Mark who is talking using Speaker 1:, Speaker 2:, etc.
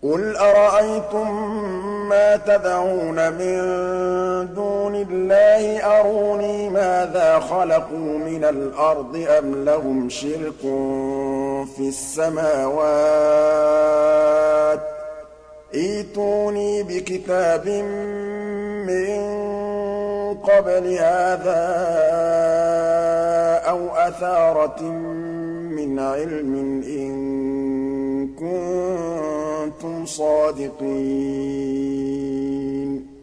Speaker 1: قُلْ أَرَأَيْتُم مَّا تَدْعُونَ مِن دُونِ اللَّهِ أَرُونِي مَاذَا خَلَقُوا مِنَ الْأَرْضِ أَمْ لَهُمْ شِرْكٌ فِي السَّمَاوَاتِ ۖ ائْتُونِي بِكِتَابٍ مِّن قَبْلِ هَٰذَا أَوْ أَثَارَةٍ مِّنْ عِلْمٍ إِن كُنتُمْ صَادِقِينَ